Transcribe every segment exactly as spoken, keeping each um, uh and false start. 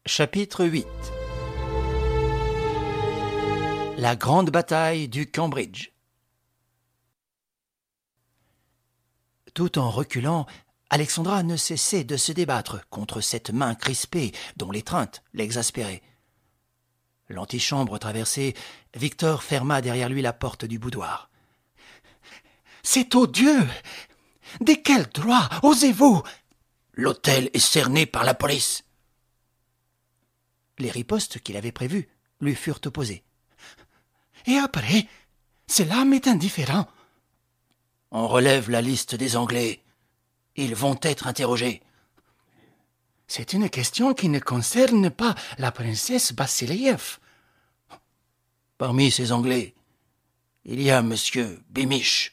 Chapitre huit. La grande bataille du Cambridge. Tout en reculant, Alexandra ne cessait de se débattre contre cette main crispée dont l'étreinte l'exaspérait. L'antichambre traversée, Victor ferma derrière lui la porte du boudoir. « C'est odieux! De quel droit osez-vous » ? « L'hôtel est cerné par la police. » Les ripostes qu'il avait prévues lui furent opposées. « Et après, cela m'est indifférent. »« On relève la liste des Anglais. Ils vont être interrogés. »« C'est une question qui ne concerne pas la princesse Bassiliev. » Parmi ces Anglais, il y a Monsieur Beamish.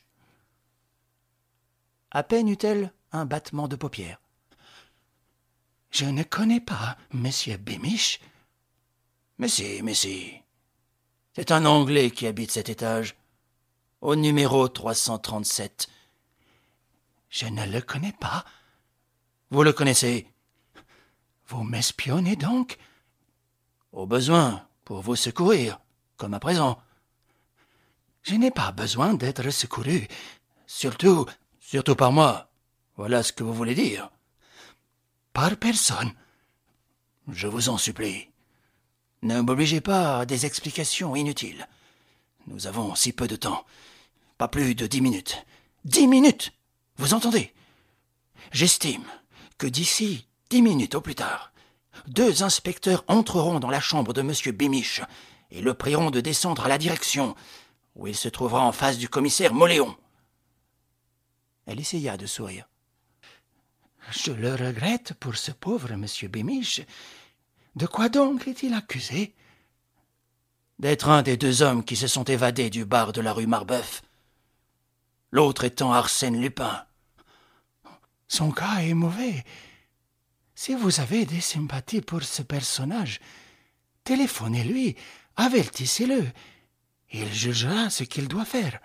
À peine eut-elle un battement de paupières. « Je ne connais pas Monsieur Beamish. »« Mais si, mais si. C'est un Anglais qui habite cet étage, au numéro trois cent trente-sept. »« Je ne le connais pas. »« Vous le connaissez. »« Vous m'espionnez donc ?»« Au besoin, pour vous secourir, comme à présent. »« Je n'ai pas besoin d'être secouru. Surtout, surtout par moi. Voilà ce que vous voulez dire. » Par personne. Je vous en supplie. Ne m'obligez pas à des explications inutiles. Nous avons si peu de temps. Pas plus de dix minutes. Dix minutes! Vous entendez? J'estime que d'ici dix minutes au plus tard, deux inspecteurs entreront dans la chambre de Monsieur Beamish et le prieront de descendre à la direction, où il se trouvera en face du commissaire Mauléon. Elle essaya de sourire. Je le regrette pour ce pauvre Monsieur Beamish. De quoi donc est-il accusé? D'être un des deux hommes qui se sont évadés du bar de la rue Marbeuf. L'autre étant Arsène Lupin. Son cas est mauvais. Si vous avez des sympathies pour ce personnage, téléphonez-lui, avertissez-le. Il jugera ce qu'il doit faire.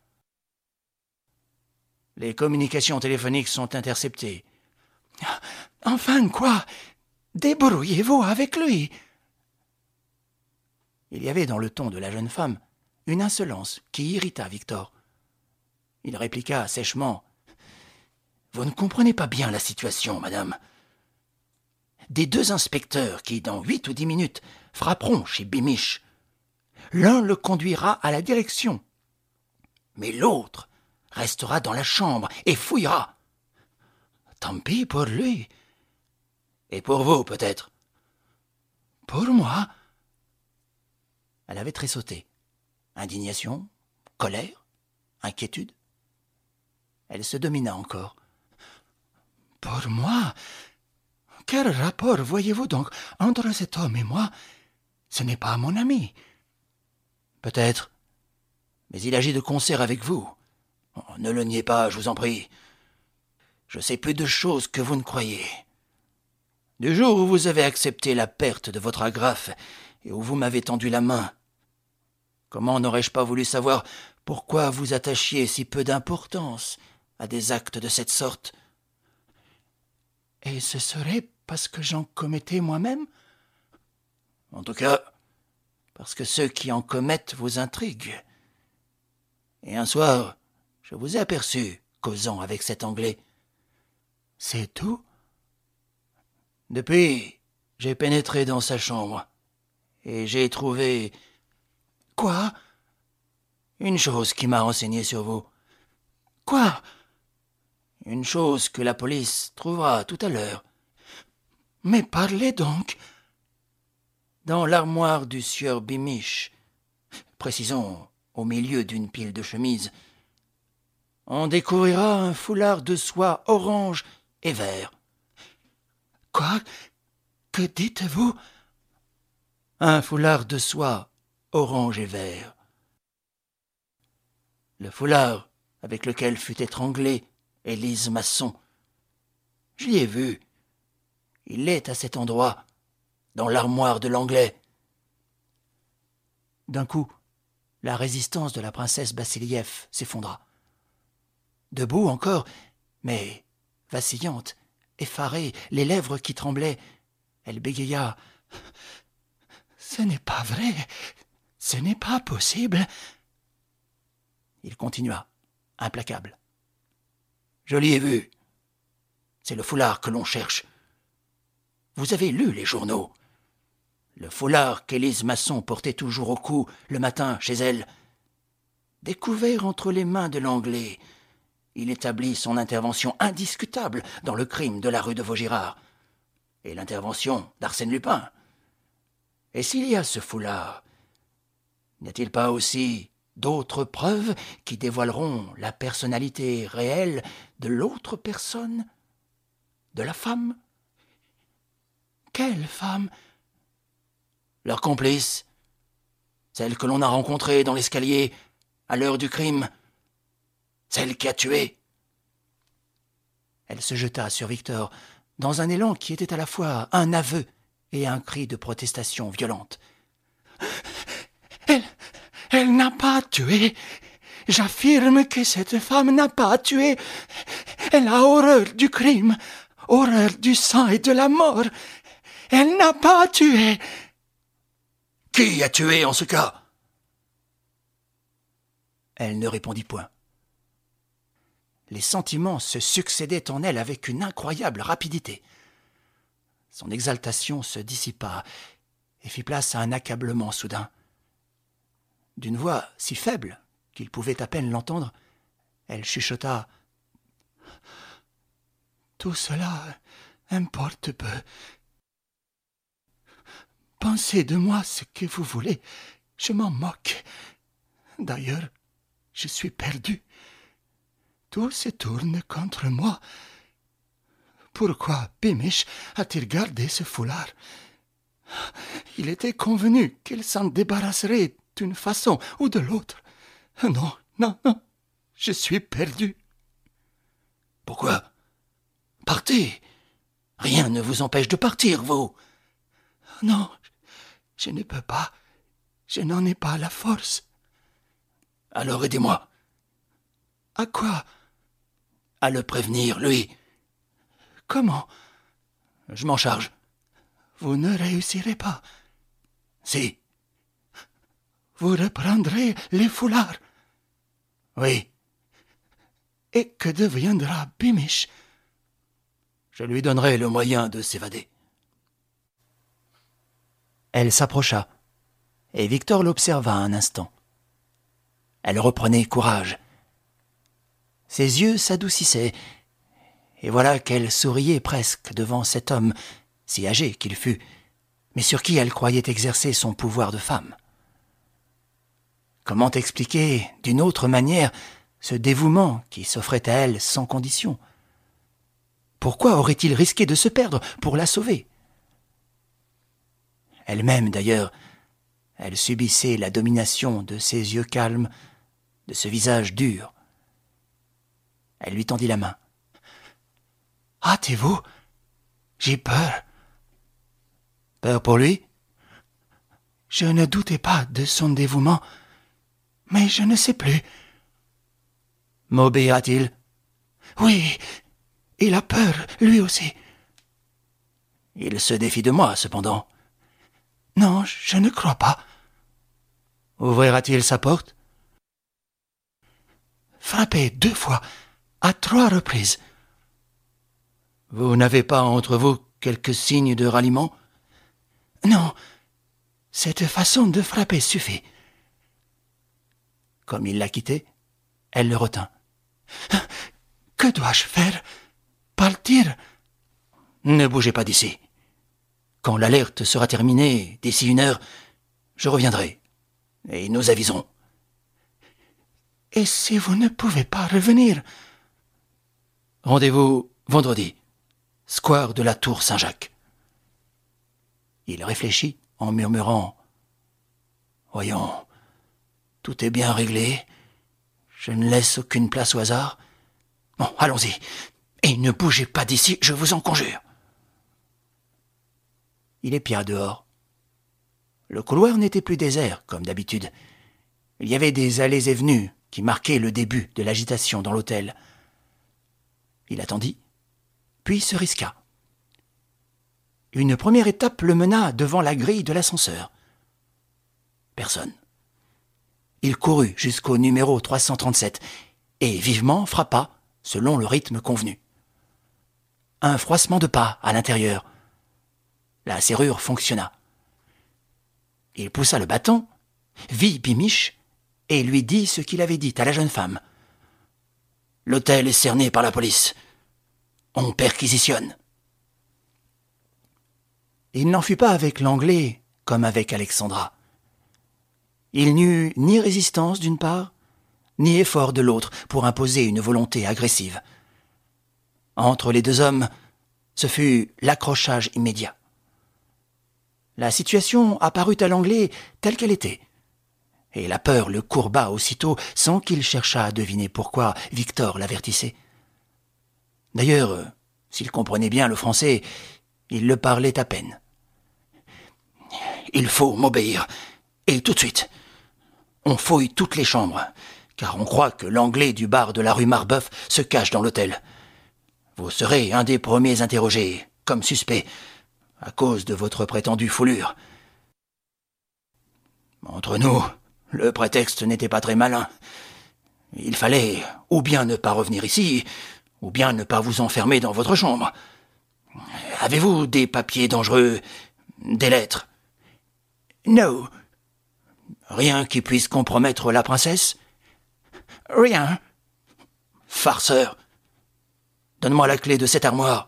Les communications téléphoniques sont interceptées. Enfin quoi? Débrouillez-vous avec lui. Il y avait dans le ton de la jeune femme une insolence qui irrita Victor. Il répliqua sèchement. Vous ne comprenez pas bien la situation, madame. Des deux inspecteurs qui, dans huit ou dix minutes, frapperont chez Beamish, l'un le conduira à la direction, mais l'autre restera dans la chambre et fouillera. Tant pis pour lui. Et pour vous, peut-être. Pour moi? Elle avait tressauté. Indignation, colère, inquiétude. Elle se domina encore. Pour moi? Quel rapport voyez-vous donc entre cet homme et moi? Ce n'est pas mon ami. Peut-être, mais il agit de concert avec vous. Oh, ne le niez pas, je vous en prie. Je sais plus de choses que vous ne croyez. Du jour où vous avez accepté la perte de votre agrafe et où vous m'avez tendu la main, comment n'aurais-je pas voulu savoir pourquoi vous attachiez si peu d'importance à des actes de cette sorte? Et ce serait parce que j'en commettais moi-même? En tout cas, parce que ceux qui en commettent vous intriguent. Et un soir, je vous ai aperçu causant avec cet Anglais. C'est tout? Depuis, j'ai pénétré dans sa chambre, et j'ai trouvé... Quoi? Une chose qui m'a renseigné sur vous. Quoi? Une chose que la police trouvera tout à l'heure. Mais parlez donc. Dans l'armoire du sieur Beamish, précisons au milieu d'une pile de chemises, on découvrira un foulard de soie orange et vert. Quoi? Que dites-vous? Un foulard de soie orange et vert. Le foulard avec lequel fut étranglée Élise Masson. J'y ai vu. Il est à cet endroit, dans l'armoire de l'Anglais. D'un coup, la résistance de la princesse Bassiliev s'effondra. Debout encore, mais vacillante, effarée, les lèvres qui tremblaient, elle bégaya Ce n'est pas vrai. Ce n'est pas possible. Il continua, implacable. Je l'y ai vu. C'est le foulard que l'on cherche. Vous avez lu les journaux. Le foulard qu'Élise Masson portait toujours au cou le matin chez elle. Découvert entre les mains de l'Anglais, il établit son intervention indiscutable dans le crime de la rue de Vaugirard et l'intervention d'Arsène Lupin. Et s'il y a ce foulard, n'y a-t-il pas aussi d'autres preuves qui dévoileront la personnalité réelle de l'autre personne, de la femme? Quelle femme? Leur complice, celle que l'on a rencontrée dans l'escalier à l'heure du crime, celle qui a tué. Elle se jeta sur Victor dans un élan qui était à la fois un aveu et un cri de protestation violente. Elle, elle n'a pas tué. J'affirme que cette femme n'a pas tué. Elle a horreur du crime, horreur du sang et de la mort. Elle n'a pas tué. Qui a tué en ce cas? Elle ne répondit point. Les sentiments se succédaient en elle avec une incroyable rapidité. Son exaltation se dissipa et fit place à un accablement soudain. D'une voix si faible qu'il pouvait à peine l'entendre, elle chuchota « Tout cela importe peu. Pensez de moi ce que vous voulez, je m'en moque. D'ailleurs, je suis perdu. Tout se tourne contre moi. Pourquoi Beamish a-t-il gardé ce foulard? Il était convenu qu'il s'en débarrasserait d'une façon ou de l'autre. Non, non, non, je suis perdu. Pourquoi? Partez. Rien ne vous empêche de partir, vous. Non, je ne peux pas. Je n'en ai pas la force. Alors aidez-moi. À quoi? À le prévenir, lui. Comment? Je m'en charge. Vous ne réussirez pas. Si. Vous reprendrez les foulards. Oui. Et que deviendra Beamish? Je lui donnerai le moyen de s'évader. Elle s'approcha, et Victor l'observa un instant. Elle reprenait courage. Ses yeux s'adoucissaient, et voilà qu'elle souriait presque devant cet homme, si âgé qu'il fût, mais sur qui elle croyait exercer son pouvoir de femme. Comment expliquer d'une autre manière ce dévouement qui s'offrait à elle sans condition? Pourquoi aurait-il risqué de se perdre pour la sauver? Elle-même, d'ailleurs, elle subissait la domination de ses yeux calmes, de ce visage dur. Elle lui tendit la main. « Hâtez-vous, j'ai peur. »« Peur pour lui ?» Je ne doutais pas de son dévouement, mais je ne sais plus. « M'obéira-t-il ?»« Oui, il a peur, lui aussi. »« Il se défie de moi, cependant. »« Non, je ne crois pas. »« Ouvrira-t-il sa porte ?»« Frappez deux fois, à trois reprises. »« Vous n'avez pas entre vous quelques signes de ralliement ?»« Non, cette façon de frapper suffit. » Comme il la quittait, elle le retint. « Que dois-je faire? Partir? » « Ne bougez pas d'ici. Quand l'alerte sera terminée, d'ici une heure, je reviendrai, et nous aviserons. »« Et si vous ne pouvez pas revenir? »« Rendez-vous vendredi, square de la Tour Saint-Jacques. » Il réfléchit en murmurant « Voyons, tout est bien réglé. Je ne laisse aucune place au hasard. Bon, allons-y. Et ne bougez pas d'ici, je vous en conjure. » Il épia dehors. Le couloir n'était plus désert, comme d'habitude. Il y avait des allées et venues qui marquaient le début de l'agitation dans l'hôtel. Il attendit, puis se risqua. Une première étape le mena devant la grille de l'ascenseur. Personne. Il courut jusqu'au numéro trois cent trente-sept et vivement frappa selon le rythme convenu. Un froissement de pas à l'intérieur. La serrure fonctionna. Il poussa le bâton, vit Beamish et lui dit ce qu'il avait dit à la jeune femme. « L'hôtel est cerné par la police. On perquisitionne. » Il n'en fut pas avec l'anglais comme avec Alexandra. Il n'eut ni résistance d'une part, ni effort de l'autre pour imposer une volonté agressive. Entre les deux hommes, ce fut l'accrochage immédiat. La situation apparut à l'anglais telle qu'elle était, et la peur le courba aussitôt sans qu'il cherchât à deviner pourquoi Victor l'avertissait. D'ailleurs, s'il comprenait bien le français, il le parlait à peine. « Il faut m'obéir, et tout de suite. On fouille toutes les chambres, car on croit que l'anglais du bar de la rue Marbeuf se cache dans l'hôtel. Vous serez un des premiers interrogés, comme suspect, à cause de votre prétendue foulure. Entre nous, le prétexte n'était pas très malin. Il fallait ou bien ne pas revenir ici, ou bien ne pas vous enfermer dans votre chambre. Avez-vous des papiers dangereux, des lettres? Non. Rien qui puisse compromettre la princesse? Rien. Farceur. Donne-moi la clé de cette armoire.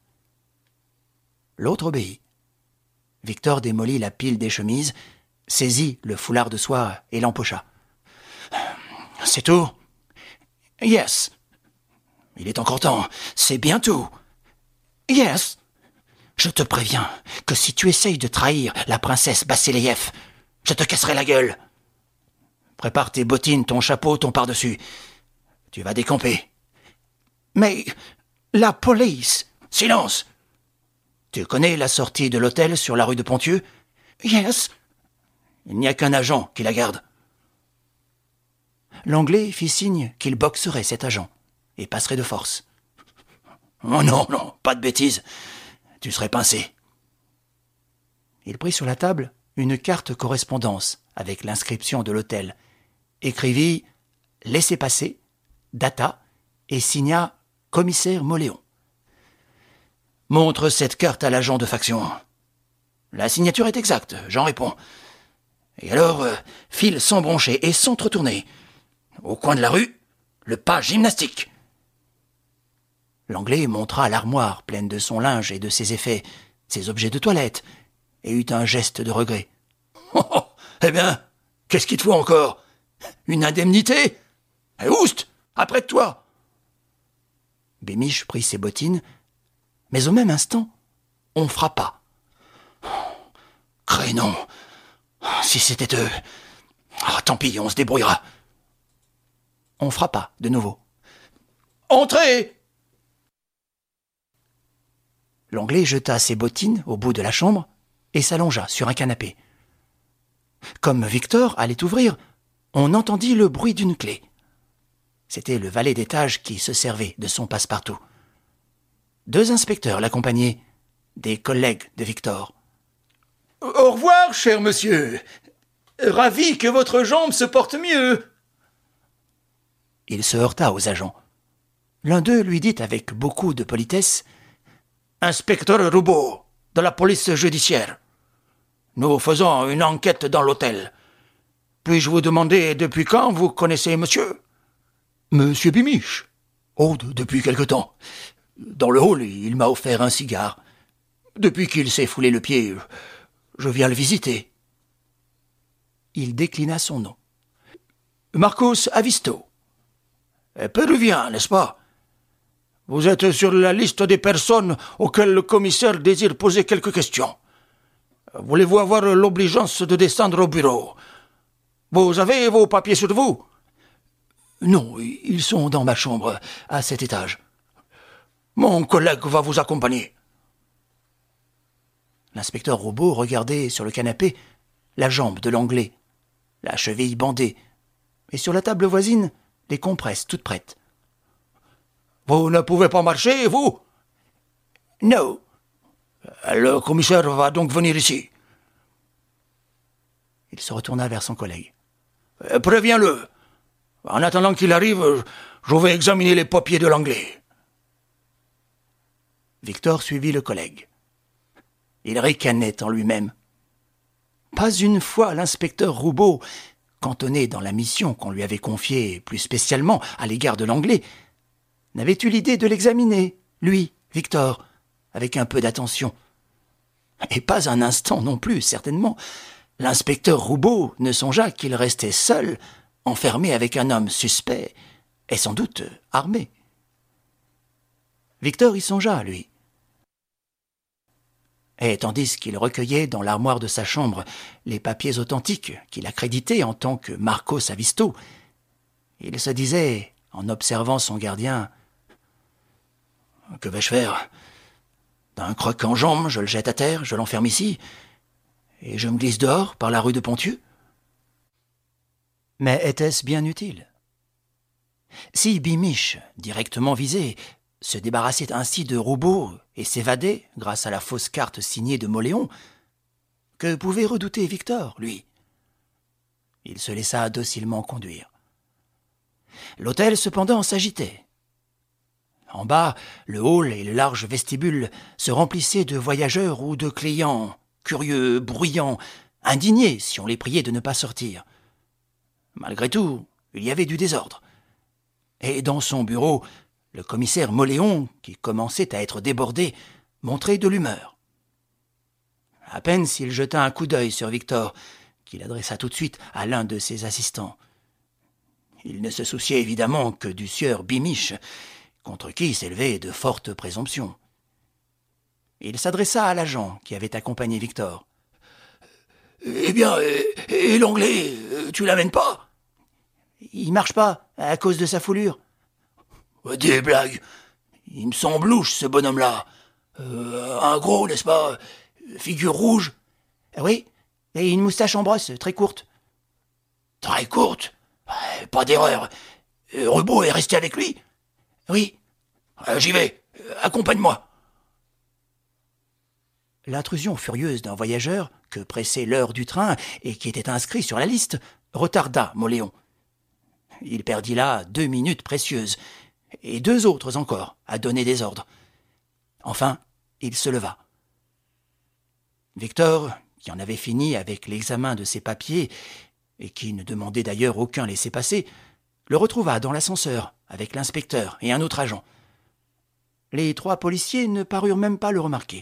L'autre obéit. Victor démolit la pile des chemises, saisit le foulard de soie et l'empocha. « C'est tout? »« Yes. »« Il est encore temps. C'est bien tout. »« Yes. »« Je te préviens que si tu essayes de trahir la princesse Bassilief, je te casserai la gueule. Prépare tes bottines, ton chapeau, ton pardessus. Tu vas décamper. »« Mais la police... »« Silence. Tu connais la sortie de l'hôtel sur la rue de Ponthieu? »« Yes. » Il n'y a qu'un agent qui la garde. L'anglais fit signe qu'il boxerait cet agent et passerait de force. « Oh non, non, pas de bêtises. Tu serais pincé. » Il prit sur la table une carte correspondance avec l'inscription de l'hôtel, écrivit « Laissez passer », data et signa « Commissaire Moléon ». « Montre cette carte à l'agent de faction. » La signature est exacte, j'en réponds. Et alors, euh, file sans broncher et sans te retourner. Au coin de la rue, le pas gymnastique. L'anglais montra l'armoire pleine de son linge et de ses effets, ses objets de toilette, et eut un geste de regret. Oh, oh, eh bien, qu'est-ce qu'il te faut encore? Une indemnité? Eh, oust, après de toi. Beamish prit ses bottines, mais au même instant, on frappa. Crénom! Si c'était eux... Ah, tant pis, on se débrouillera. On frappa de nouveau. Entrez! L'anglais jeta ses bottines au bout de la chambre et s'allongea sur un canapé. Comme Victor allait ouvrir, on entendit le bruit d'une clé. C'était le valet d'étage qui se servait de son passe-partout. Deux inspecteurs l'accompagnaient, des collègues de Victor. « Au revoir, cher monsieur. Ravi que votre jambe se porte mieux. » Il se heurta aux agents. L'un d'eux lui dit avec beaucoup de politesse « Inspecteur Roubaud, de la police judiciaire. Nous faisons une enquête dans l'hôtel. Puis-je vous demander depuis quand vous connaissez monsieur ?»« Monsieur Beamish. Oh, de- depuis quelque temps. Dans le hall, il m'a offert un cigare. Depuis qu'il s'est foulé le pied, je viens le visiter. » Il déclina son nom. « Marcos Avisto. Péruvien, n'est-ce pas? Vous êtes sur la liste des personnes auxquelles le commissaire désire poser quelques questions. Voulez-vous avoir l'obligeance de descendre au bureau? Vous avez vos papiers sur vous? »« Non, ils sont dans ma chambre, à cet étage. »« Mon collègue va vous accompagner. » L'inspecteur Roubaud regardait sur le canapé la jambe de l'anglais, la cheville bandée, et sur la table voisine, les compresses toutes prêtes. « Vous ne pouvez pas marcher, vous? »« Non. » Le commissaire va donc venir ici. Il se retourna vers son collègue. « Préviens-le. En attendant qu'il arrive, je vais examiner les papiers de l'anglais. » Victor suivit le collègue. Il ricanait en lui-même. Pas une fois l'inspecteur Roubaud, cantonné dans la mission qu'on lui avait confiée plus spécialement à l'égard de l'anglais, n'avait eu l'idée de l'examiner, lui, Victor, avec un peu d'attention. Et pas un instant non plus, certainement. L'inspecteur Roubaud ne songea qu'il restait seul, enfermé avec un homme suspect, et sans doute armé. Victor y songea, lui. Et tandis qu'il recueillait dans l'armoire de sa chambre les papiers authentiques qu'il accréditait en tant que Marcos Avisto, il se disait, en observant son gardien, « Que vais-je faire ? D'un croc en jambe, je le jette à terre, je l'enferme ici, et je me glisse dehors par la rue de Ponthieu ?» Mais était-ce bien utile ? Si Beamish, directement visé, se débarrassait ainsi de Roubaud et s'évadait grâce à la fausse carte signée de Moléon, que pouvait redouter Victor, lui ? Il se laissa docilement conduire. L'hôtel, cependant, s'agitait. En bas, le hall et le large vestibule se remplissaient de voyageurs ou de clients, curieux, bruyants, indignés si on les priait de ne pas sortir. Malgré tout, il y avait du désordre. Et dans son bureau, le commissaire Moléon, qui commençait à être débordé, montrait de l'humeur. À peine s'il jeta un coup d'œil sur Victor, qu'il adressa tout de suite à l'un de ses assistants. Il ne se souciait évidemment que du sieur Beamish, contre qui s'élevaient de fortes présomptions. Il s'adressa à l'agent qui avait accompagné Victor. « Eh bien, et, et l'anglais, tu l'amènes pas ?»« Il marche pas, à cause de sa foulure. »« Des blagues. Il me semble louche, ce bonhomme-là. Euh, un gros, n'est-ce pas ? Figure rouge. »« Oui, et une moustache en brosse, très courte. »« Très courte ? Pas d'erreur. Roubaud est resté avec lui ? » ?»« Oui. »« J'y vais. Accompagne-moi. » L'intrusion furieuse d'un voyageur, que pressait l'heure du train et qui était inscrit sur la liste, retarda Moléon. Il perdit là deux minutes précieuses, et deux autres encore à donner des ordres. Enfin, il se leva. Victor, qui en avait fini avec l'examen de ses papiers, et qui ne demandait d'ailleurs aucun laissez-passer, le retrouva dans l'ascenseur avec l'inspecteur et un autre agent. Les trois policiers ne parurent même pas le remarquer.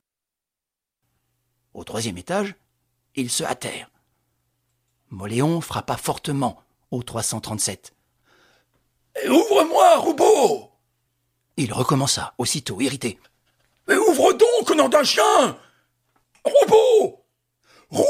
Au troisième étage, ils se hâtèrent. Moléon frappa fortement au trois cent trente-sept. « Ouvre-moi, Roubaud !» Il recommença, aussitôt irrité. « Mais ouvre donc, nom d'un chien ! Roubaud ! Roubaud !»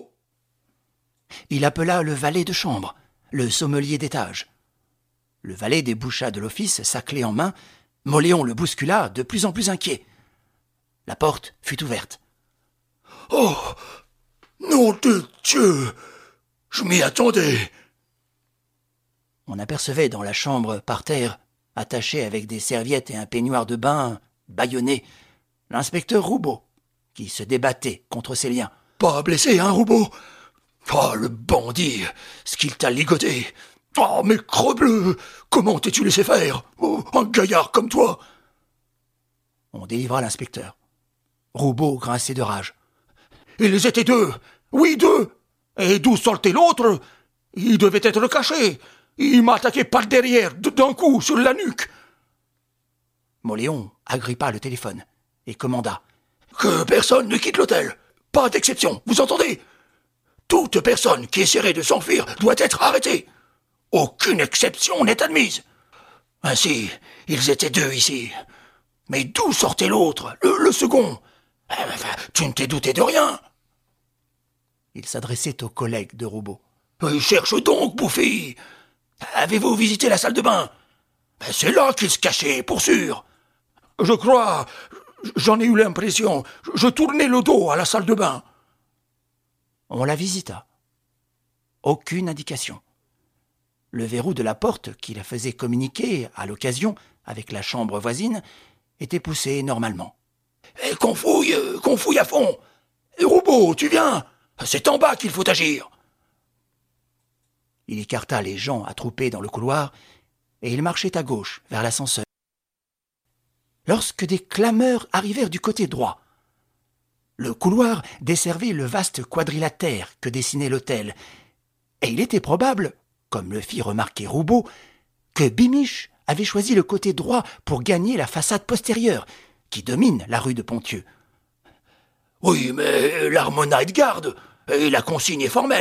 Il appela le valet de chambre, le sommelier d'étage. Le valet déboucha de l'office, sa clé en main. Moléon le bouscula, de plus en plus inquiet. La porte fut ouverte. « Oh, nom de Dieu ! Je m'y attendais !» On apercevait dans la chambre, par terre, attaché avec des serviettes et un peignoir de bain, bâillonné, l'inspecteur Roubaud, qui se débattait contre ses liens. « Pas blessé, hein, Roubaud ? Oh, le bandit, ce qu'il t'a ligoté ! Oh, mais crebleu, comment t'es-tu laissé faire ? Oh, un gaillard comme toi !» On délivra l'inspecteur. Roubaud grinçait de rage. « Ils étaient deux, oui, deux. Et d'où sortait l'autre ? Il devait être caché. Il m'a attaqué par derrière, d'un coup, sur la nuque. » Moléon agrippa le téléphone et commanda. « Que personne ne quitte l'hôtel. Pas d'exception, vous entendez ? Toute personne qui essaierait de s'enfuir doit être arrêtée. Aucune exception n'est admise. Ainsi, ils étaient deux ici. Mais d'où sortait l'autre, le, le second ? Tu ne t'es douté de rien. » Il s'adressait aux collègues de Roubaud. « Cherche donc, bouffi. Avez-vous visité la salle de bain ? C'est là qu'il se cachait, pour sûr. Je crois, j'en ai eu l'impression, je tournais le dos à la salle de bain. » On la visita. Aucune indication. Le verrou de la porte qui la faisait communiquer, à l'occasion, avec la chambre voisine, était poussé normalement. Eh, qu'on fouille, qu'on fouille à fond. Eh, Roubaud, tu viens? C'est en bas qu'il faut agir. » Il écarta les gens attroupés dans le couloir et il marchait à gauche vers l'ascenseur. Lorsque des clameurs arrivèrent du côté droit, le couloir desservait le vaste quadrilatère que dessinait l'hôtel, et il était probable, comme le fit remarquer Roubaud, que Bimiche avait choisi le côté droit pour gagner la façade postérieure, qui domine la rue de Ponthieu. « Oui, mais l'Harmona est de garde, et la consigne est formelle. »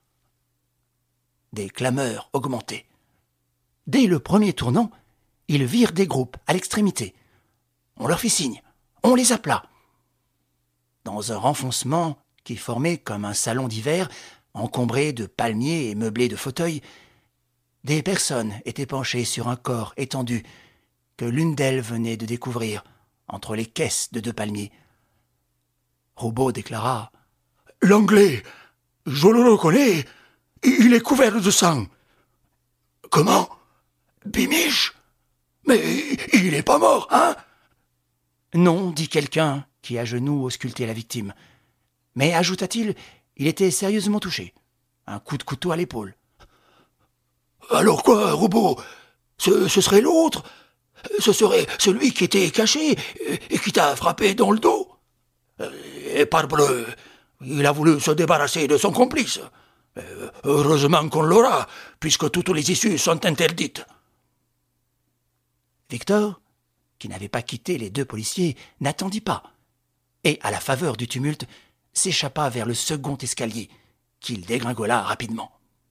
Des clameurs augmentaient. Dès le premier tournant, ils virent des groupes à l'extrémité. On leur fit signe, on les appela. Dans un renfoncement qui formait comme un salon d'hiver, encombré de palmiers et meublé de fauteuils, des personnes étaient penchées sur un corps étendu que l'une d'elles venait de découvrir entre les caisses de deux palmiers. Roubaud déclara « L'Anglais, je le reconnais, il est couvert de sang. »« Comment? Bimiche? Mais il n'est pas mort, hein ?» ?»« Non, dit quelqu'un qui à genoux auscultait la victime. Mais, ajouta-t-il, il était sérieusement touché. Un coup de couteau à l'épaule. « Alors quoi, Roubaud? ce, ce serait l'autre? Ce serait celui qui était caché et qui t'a frappé dans le dos? Et parbleu, il a voulu se débarrasser de son complice. Heureusement qu'on l'aura, puisque toutes les issues sont interdites. » Victor, qui n'avait pas quitté les deux policiers, n'attendit pas, et, à la faveur du tumulte, s'échappa vers le second escalier, qu'il dégringola rapidement.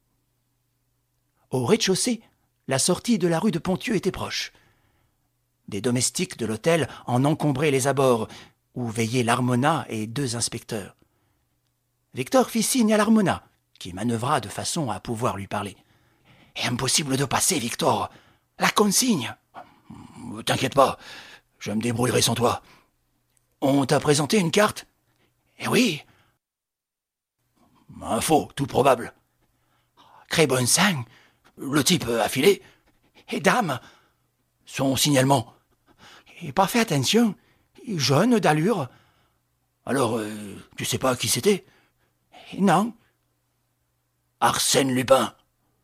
Au rez-de-chaussée, la sortie de la rue de Ponthieu était proche. Des domestiques de l'hôtel en encombraient les abords, où veillaient l'Harmona et deux inspecteurs. Victor fit signe à l'Harmona, qui manœuvra de façon à pouvoir lui parler. « Impossible de passer, Victor. La consigne. »« T'inquiète pas, je me débrouillerai sans toi. On t'a présenté une carte? »« Eh oui. »« Un faux, tout probable. »« Crébonne-Sang, le type affilé. Et dame, son signalement. Et pas fait attention, jeune d'allure. Alors, euh, tu sais pas qui c'était? »« Non. »« Arsène Lupin. »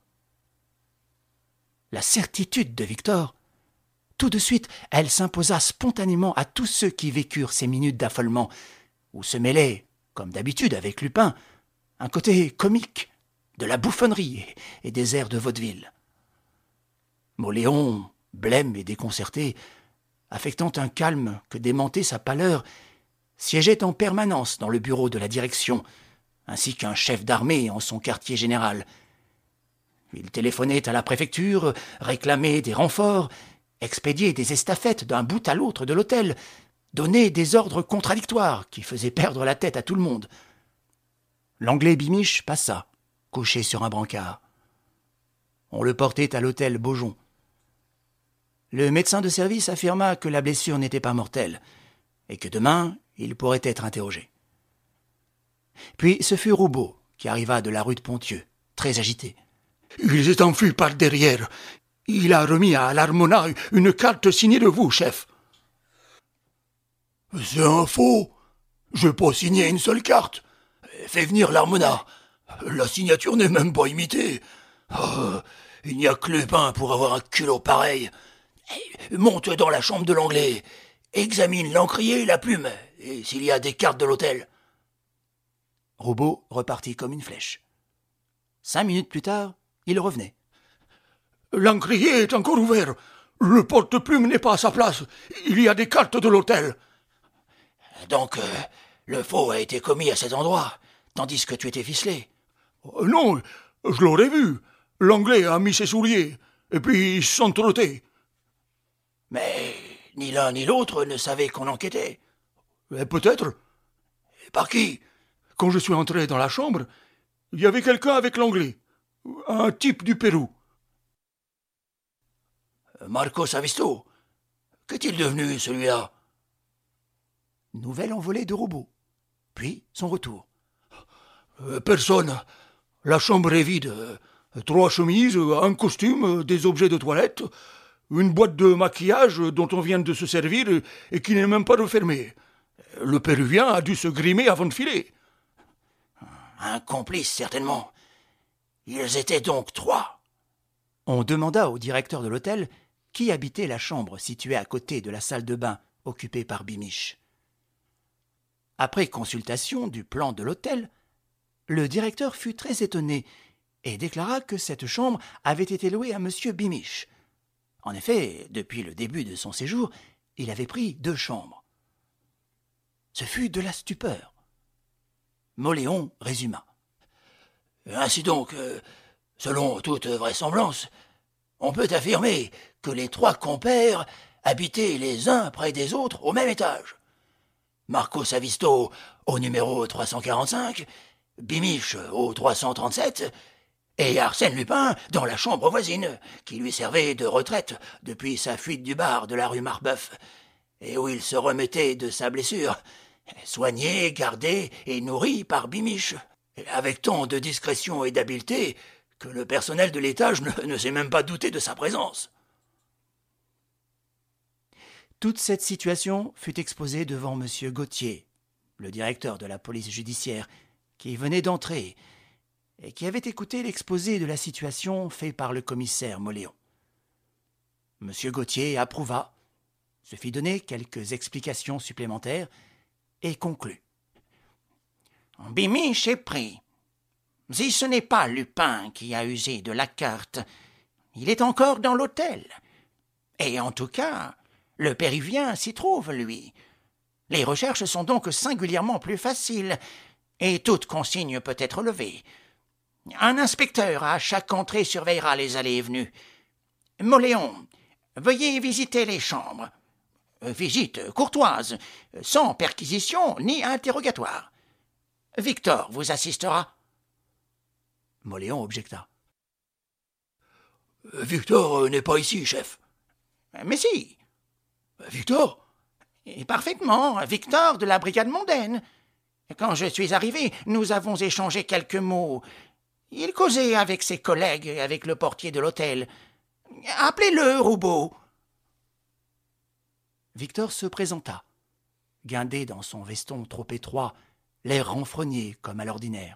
La certitude de Victor, tout de suite, elle s'imposa spontanément à tous ceux qui vécurent ces minutes d'affolement, où se mêlait, comme d'habitude avec Lupin, un côté comique, de la bouffonnerie et des airs de vaudeville. Mauléon, blême et déconcerté, affectant un calme que démentait sa pâleur, siégeait en permanence dans le bureau de la direction, ainsi qu'un chef d'armée en son quartier général. Il téléphonait à la préfecture, réclamait des renforts, expédiait des estafettes d'un bout à l'autre de l'hôtel, donnait des ordres contradictoires qui faisaient perdre la tête à tout le monde. L'Anglais Bimiche passa, couché sur un brancard. On le portait à l'hôtel Beaujon. Le médecin de service affirma que la blessure n'était pas mortelle et que demain, il pourrait être interrogé. Puis ce fut Roubaud qui arriva de la rue de Ponthieu, très agité. « Il s'est enfui par derrière. Il a remis à l'Harmona une carte signée de vous, chef. »« C'est un faux. Je n'ai pas signé une seule carte. Fais venir l'Harmona. La signature n'est même pas imitée. Oh, il n'y a que Lupin pour avoir un culot pareil. Monte dans la chambre de l'Anglais. Examine l'encrier et la plume, et s'il y a des cartes de l'hôtel. » Roubaud repartit comme une flèche. Cinq minutes plus tard, il revenait. « L'encrier est encore ouvert. Le porte-plume n'est pas à sa place. Il y a des cartes de l'hôtel. »« Donc, euh, le faux a été commis à cet endroit, tandis que tu étais ficelé. »« Non, je l'aurais vu. L'Anglais a mis ses souliers, et puis ils se sont trottés. »« Mais ni l'un ni l'autre ne savaient qu'on enquêtait. »« Peut-être. Par qui? Quand je suis entré dans la chambre, il y avait quelqu'un avec l'Anglais. Un type du Pérou. »« Marcos Avisto. Qu'est-il devenu, celui-là ?» Nouvelle envolée de Roubaud. Puis son retour. Euh, « Personne. La chambre est vide. Trois chemises, un costume, des objets de toilette, une boîte de maquillage dont on vient de se servir et qui n'est même pas refermée. Le Péruvien a dû se grimer avant de filer. Un complice, certainement. Ils étaient donc trois. On demanda au directeur de l'hôtel qui habitait la chambre située à côté de la salle de bain occupée par Bimiche. Après consultation du plan de l'hôtel, le directeur fut très étonné et déclara que cette chambre avait été louée à M. Bimiche. En effet, depuis le début de son séjour, il avait pris deux chambres. Ce fut de la stupeur. Mauléon résuma. Ainsi donc, euh, selon toute vraisemblance, on peut affirmer que les trois compères habitaient les uns près des autres au même étage. Marco Savisto au numéro trois cent quarante-cinq, Bimiche au trois cent trente-sept, et Arsène Lupin dans la chambre voisine, qui lui servait de retraite depuis sa fuite du bar de la rue Marbeuf, et où il se remettait de sa blessure, soigné, gardé et nourri par Bimiche, avec tant de discrétion et d'habileté que le personnel de l'étage ne, ne s'est même pas douté de sa présence. Toute cette situation fut exposée devant M. Gauthier, le directeur de la police judiciaire, qui venait d'entrer et qui avait écouté l'exposé de la situation fait par le commissaire Mauléon. M. Gauthier approuva, se fit donner quelques explications supplémentaires et conclut. Bimiche est pris. Si ce n'est pas Lupin qui a usé de la carte, il est encore dans l'hôtel. Et en tout cas, le Péruvien s'y trouve, lui. Les recherches sont donc singulièrement plus faciles, et toute consigne peut être levée. Un inspecteur à chaque entrée surveillera les allées et venues. Mauléon, veuillez visiter les chambres. Visite courtoise, sans perquisition ni interrogatoire. Victor vous assistera. Mauléon objecta. Victor n'est pas ici, chef. Mais si. Victor? Et parfaitement, Victor de la brigade mondaine. Quand je suis arrivé, nous avons échangé quelques mots. Il causait avec ses collègues et avec le portier de l'hôtel. Appelez-le, Roubaud. Victor se présenta, guindé dans son veston trop étroit, l'air renfrogné comme à l'ordinaire.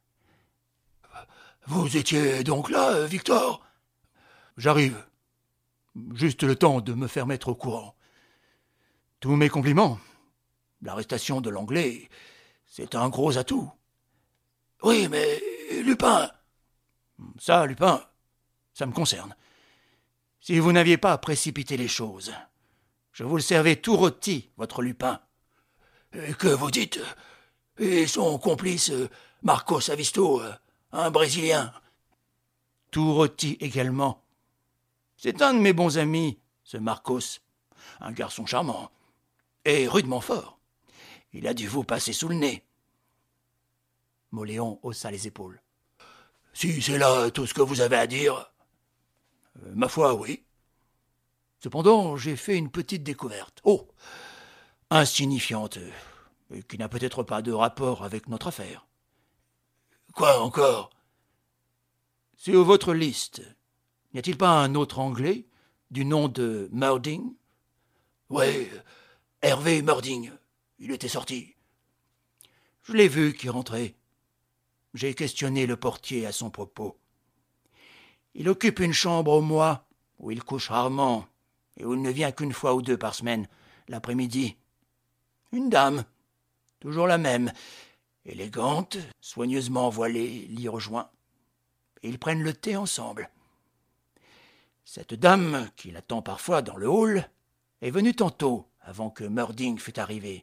« Vous étiez donc là, Victor ?»« J'arrive. Juste le temps de me faire mettre au courant. Tous mes compliments. L'arrestation de l'Anglais, c'est un gros atout. »« Oui, mais Lupin ?»« Ça, Lupin, ça me concerne. Si vous n'aviez pas précipité les choses, je vous le servais tout rôti, votre Lupin. »« Et que vous dites ? Et son complice, Marco Savisto, un Brésilien. »« Tout rôti également. C'est un de mes bons amis, ce Marcos. Un garçon charmant. Et rudement fort. Il a dû vous passer sous le nez. » Mauléon haussa les épaules. « Si c'est là tout ce que vous avez à dire, euh, ma foi, oui. Cependant, j'ai fait une petite découverte. Oh, insignifiante, et qui n'a peut-être pas de rapport avec notre affaire. »« Quoi encore ? » ?»« Sur votre liste, n'y a-t-il pas un autre Anglais du nom de Murding ? » ?»« Oui, Hervé Murding. Il était sorti. »« Je l'ai vu qui rentrait. J'ai questionné le portier à son propos. Il occupe une chambre au mois où il couche rarement et où il ne vient qu'une fois ou deux par semaine, l'après-midi. Une dame, toujours la même, élégante, soigneusement voilée, l'y rejoint. Et ils prennent le thé ensemble. Cette dame, qui l'attend parfois dans le hall, est venue tantôt, avant que Murding fût arrivé.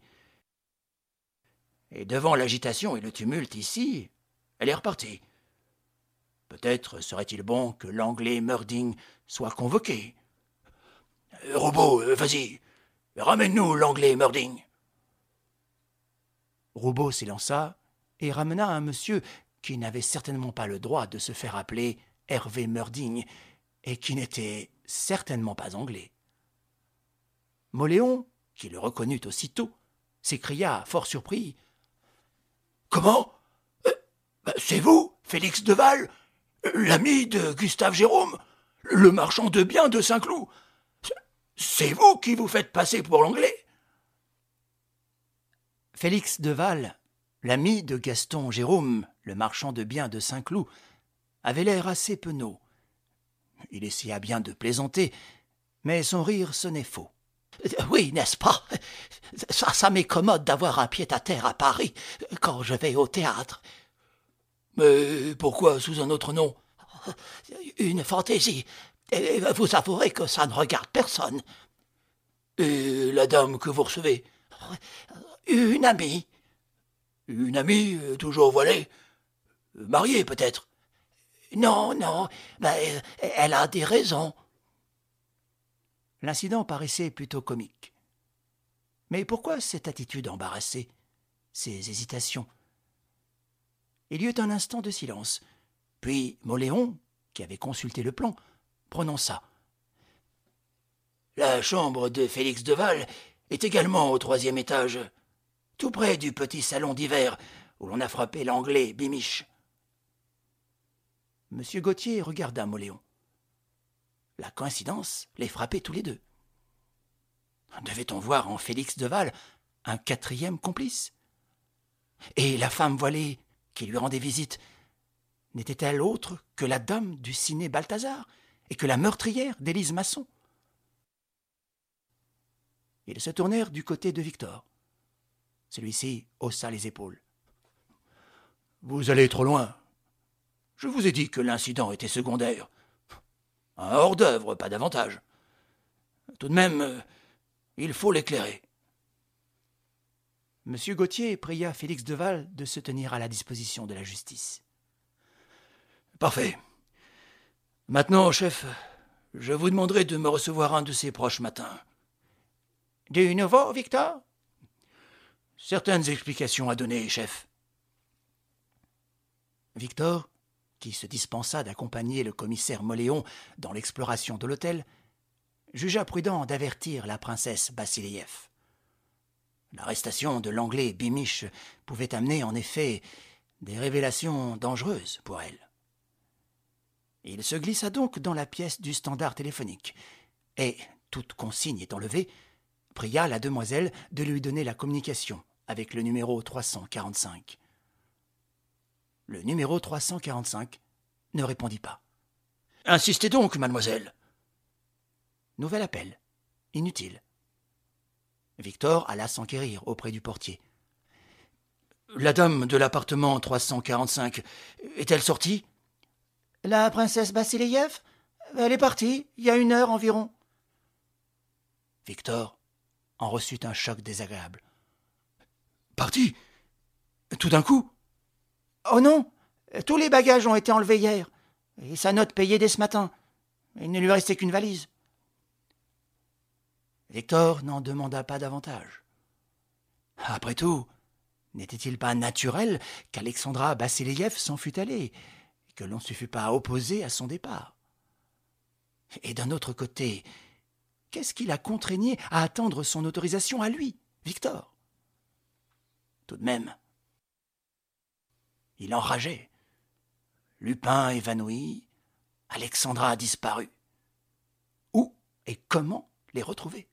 Et devant l'agitation et le tumulte ici, elle est repartie. Peut-être serait-il bon que l'Anglais Murding soit convoqué. Euh, Roubaud, euh, vas-y, ramène-nous l'Anglais Murding. Roubaud s'élança et ramena un monsieur qui n'avait certainement pas le droit de se faire appeler Hervé Murding et qui n'était certainement pas anglais. Mauléon, qui le reconnut aussitôt, s'écria, fort surpris. « Comment ? euh, bah, C'est vous, Félix Deval, l'ami de Gustave Jérôme, le marchand de biens de Saint-Cloud. C'est vous qui vous faites passer pour l'anglais ? » Félix Deval, l'ami de Gaston Jérôme, le marchand de biens de Saint-Cloud, avait l'air assez penaud. Il essaya bien de plaisanter, mais son rire sonnait faux. « Oui, n'est-ce pas? Ça, ça m'incommode d'avoir un pied-à-terre à Paris quand je vais au théâtre. »« Mais pourquoi sous un autre nom ?»« Une fantaisie. Et vous avouerez que ça ne regarde personne. »« Et la dame que vous recevez ?»« Une amie. »« Une amie, toujours voilée? Mariée, peut-être ?»« Non, non, mais elle a des raisons. » L'incident paraissait plutôt comique. Mais pourquoi cette attitude embarrassée, ces hésitations? Il y eut un instant de silence. Puis Mauléon, qui avait consulté le plan, prononça. « La chambre de Félix Deval est également au troisième étage, tout près du petit salon d'hiver où l'on a frappé l'anglais Bimiche. » Monsieur Gauthier regarda Mauléon. La coïncidence les frappait tous les deux. Devait-on voir en Félix Deval un quatrième complice? Et la femme voilée qui lui rendait visite, n'était-elle autre que la dame du ciné Balthazar et que la meurtrière d'Élise Masson? Ils se tournèrent du côté de Victor. Celui-ci haussa les épaules. « Vous allez trop loin. Je vous ai dit que l'incident était secondaire. Un hors-d'œuvre, pas davantage. Tout de même, euh, il faut l'éclairer. » Monsieur Gauthier pria Félix Deval de se tenir à la disposition de la justice. « Parfait. Maintenant, chef, je vous demanderai de me recevoir un de ces proches matins. »« Du nouveau, Victor ?»« Certaines explications à donner, chef. » Victor, qui se dispensa d'accompagner le commissaire Mauléon dans l'exploration de l'hôtel, jugea prudent d'avertir la princesse Bassiliev. L'arrestation de l'anglais Bimiche pouvait amener en effet des révélations dangereuses pour elle. Il se glissa donc dans la pièce du standard téléphonique et, toute consigne étant levée, pria la demoiselle de lui donner la communication avec le numéro trois cent quarante-cinq. Le numéro trois cent quarante-cinq ne répondit pas. « Insistez donc, mademoiselle !» Nouvel appel. Inutile. Victor alla s'enquérir auprès du portier. « La dame de l'appartement trois cent quarante-cinq est-elle sortie ?»« La princesse Bassiliev ? Elle est partie, il y a une heure environ. » Victor en reçut un choc désagréable. « Partie ? Tout d'un coup ? » « Oh non, tous les bagages ont été enlevés hier, et sa note payée dès ce matin. Il ne lui restait qu'une valise. » Victor n'en demanda pas davantage. Après tout, n'était-il pas naturel qu'Alexandra Bassiliev s'en fût allée, et que l'on ne se fût pas opposé à son départ? Et d'un autre côté, qu'est-ce qui la contraignait à attendre son autorisation à lui, Victor? Tout de même, il enrageait. Lupin évanoui, Alexandra a disparu. Où et comment les retrouver?